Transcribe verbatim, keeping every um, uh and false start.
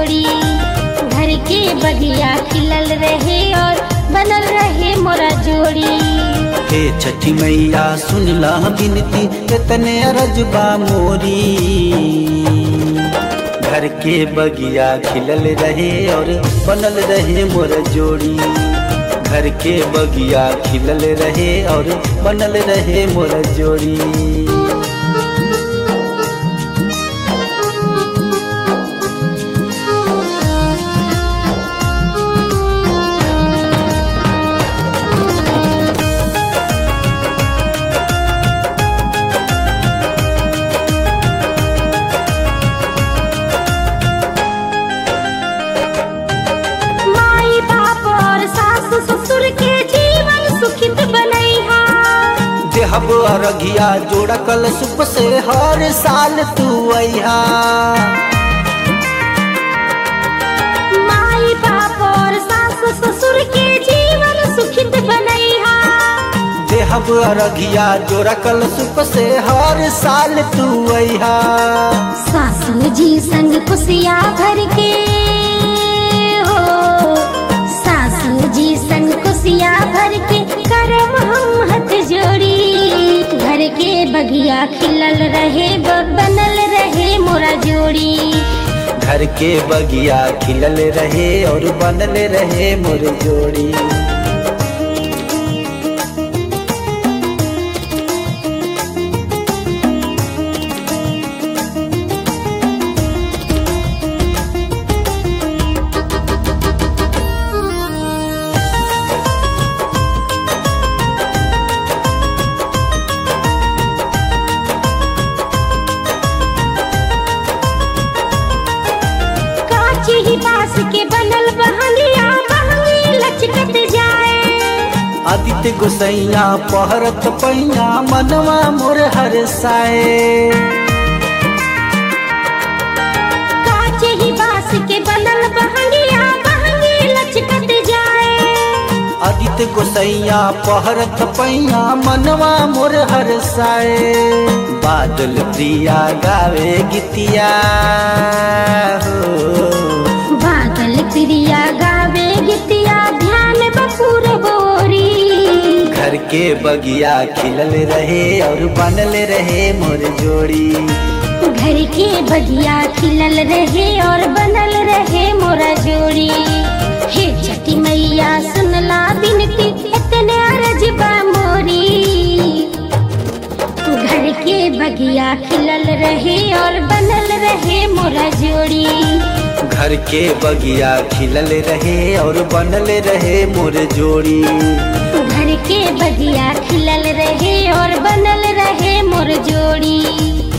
जोड़ी। घर के बगिया खिलल रहे और बनल रहे मोरा जोड़ी। हे छठी मैया सुनला बिनती इतने अरजबा मोरी। घर के बगिया खिलल रहे और बनल रहे मोर जोड़ी। घर के बगिया खिलल रहे और बनल रहे मोर जोड़ी। ससुर के जीवन सुखित बनैहा। देहब अरघिया जोड़ा कल सुप से हर साल तू अइहा। माई बाप और सास ससुर के जीवन सुखित बनैहा। देहब अरघिया जोड़ा कल सुप से हर साल तू अइहा। सासू जी संग खुशिया भर के जी संग खुशिया भर के करम हम हाथ जोड़ी। घर के बगिया खिलल रहे बनल रहे मोरा जोड़ी। घर के बगिया खिलल रहे और बनल रहे मोर जोड़ी। ही बास के बनल बहंगिया बहंगी लचकत जाए। आदित्य गोसैया पहरत पैया मनवा मोर हरसाए। काचे ही बास के बनल बहंगिया बहंगी लचकत जाए। आदित्य गोसैया पहरत पैया मनवा मोर हरसाए। बादल प्रिया गावे गीतिया हो। प्रिया गावे गीतिया ध्यान बपूर बोरी। घर के बगिया खिलल रहे और बनल रहे मोर जोड़ी। घर के बगिया खिलल रहे और बनल रहे मोरा जोड़ी। हे छठी मैया सुनला बिनती इतने अरजबा मोरी। घर के बगिया खिलल रहे और बनल रहे मोरा जोड़ी। घर के बगिया खिलल रहे और बनल रहे मोर जोड़ी। घर के बगिया खिलल रहे और बनल रहे मोर जोड़ी।